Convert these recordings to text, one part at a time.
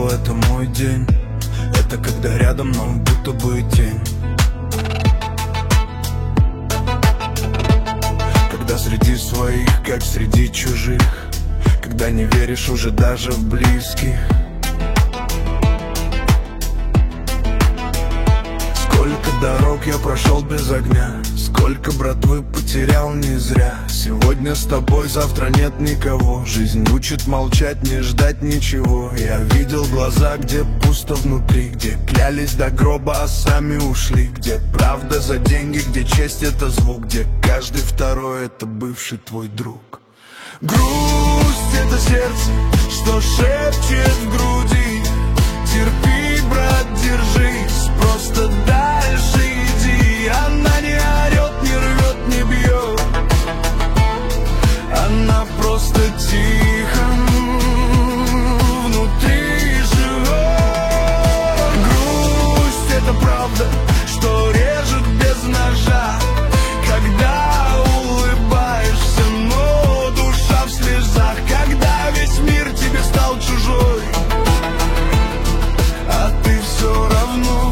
это мой день. Это когда рядом, но будто бы тень. Когда среди своих, как среди чужих, когда не веришь уже даже в близких. Сколько дорог я прошел без огня, сколько братвы потерял не зря. Сегодня с тобой, завтра нет никого. Жизнь учит молчать, не ждать ничего. Я видел глаза, где пусто внутри, где клялись до гроба, а сами ушли. Где правда за деньги, где честь это звук, где каждый второй это бывший твой друг. Грусть — это сердце, что шепчет в груди. Терпи, брат, держись, просто дальше иди. Она не орет, не рвет, не бьет, она просто тихо внутри живет. Грусть — это правда, что режет без ножа, когда улыбаешься, но душа в слезах. Когда весь мир тебе стал чужой, а ты все равно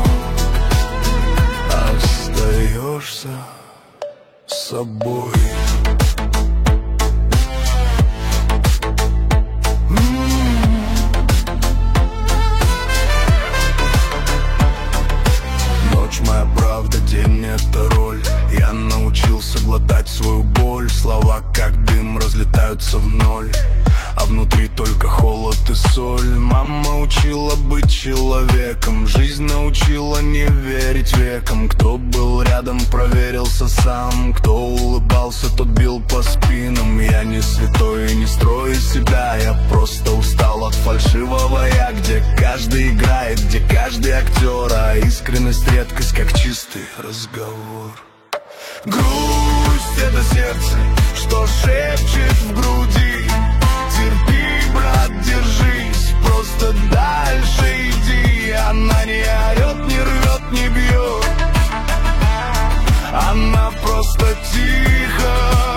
остаешься собой. Ночь моя правда, день это роль. Я научился глотать свою боль. Слова как дым разлетаются в ноль, а внутри только холод и соль. Мама учила быть человеком, жизнь научила не верить векам. Кто был рядом, проверился сам, кто улыбался, тот бил по спинам. Я не святой и не строю себя, я просто устал от фальшивого я, где каждый играет, где каждый актер, а искренность редкость, как чистый разговор. Грусть — это сердце, что шепчет в груди. Терпи, брат, держись, просто дальше иди. Она не орет, не рвет, не бьет, она просто тихо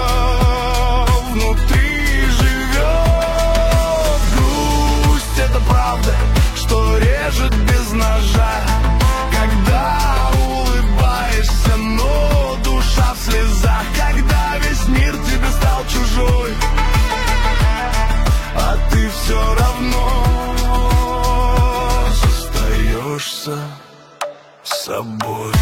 внутри живет. Грусть — это правда, что режет без ножа, когда улыбаешься, но душа в слезах. Когда весь мир тебе стал чужой, а ты все равно остаешься собой.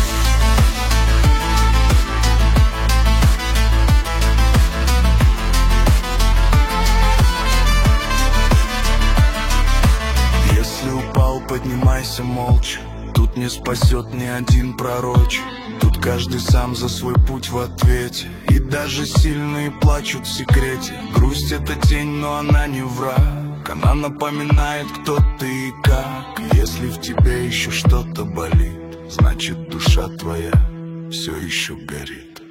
Если упал, поднимайся молча. Тут не спасет ни один пророче. Тут каждый сам за свой путь в ответе. И даже сильные плачут в секрете. Грусть — это тень, но она не враг. Она напоминает, кто ты и как. Если в тебе еще что-то болит, значит душа твоя все еще горит.